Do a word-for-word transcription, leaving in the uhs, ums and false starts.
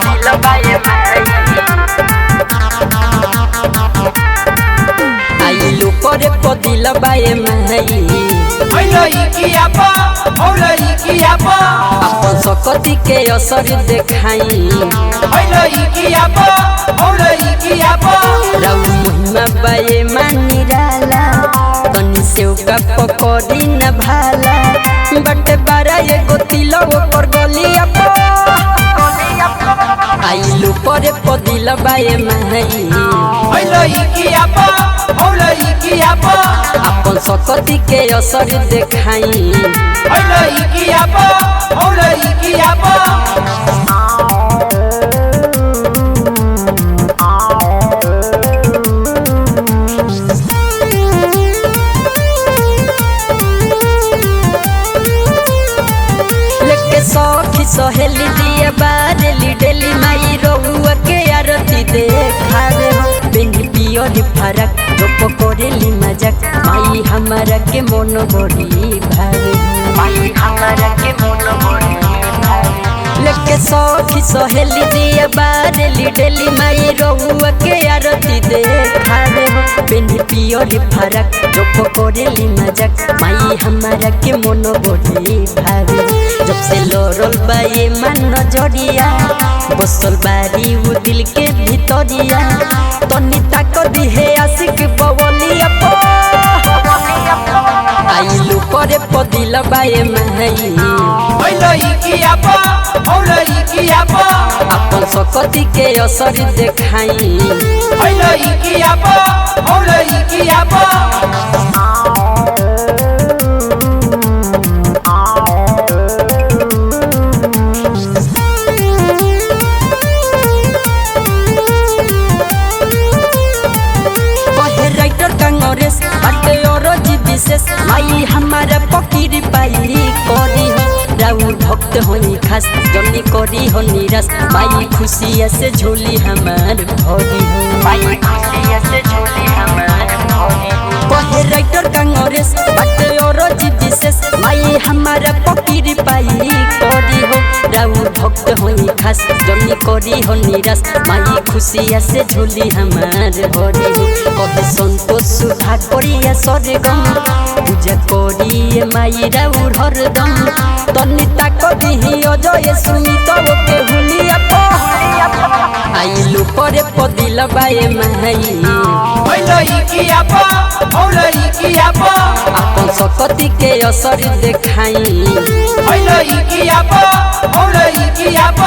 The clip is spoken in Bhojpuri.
पदिल बाए आइलू करे पदिल बाए माई अपन सकती के असर देखाई राउ महिमा बाए मानी डाला तनी से का पकड़ी न भाला बटे बारा एगो तिलो पर गलिया आइलू करे पदिल बाए माई अपन सकती के असर देखाई लेके सखी सहेली दिया बारेली डेली माई रहुआ के आरती देखावे बिन पियोरी फरक जो पकोरेली मजाक माई हमारा के मन बड़ी भावे माई हमारा के मन बड़ी भावे लेके सखी सहेली दिया बारेली डेली माई रहुआ के आरती देखावे बिन पियोरी फरक जो पकोरेली मजाक माई हमारा के मन बड़ी भावे जब से लोरल बाए मन जड़िया बसल बारी वो दिल के भीतरिया तनी ताक दिहे आशिक बवलिया आइलू करे पदिल बाए माई अपन सकती के असर देखाई कांग्रेस बाटे और विशेष माई हमारा पकीरी पाई करी हो राउर भक्त होनी खास जनी करी हो निराश माई खुशिया से झोली हमार भरी हो माई खुशिया से झोली हमार भरी हो कहे राइटर कांग्रेस बाटे और विशेष माई हमारा पकीरी पाई करी हो राउर भक्त होनी खास जनी करी हो निराश माई खुशिया से झोली हमार भरी हो कहे संतोष सुधा करिया सरगम पूजा करिए माई राउर हरदम तनी ताक दिही अजय सुमित के हुलिया आइलू करे पदिल बाए माई अपन सकती के असर देखाई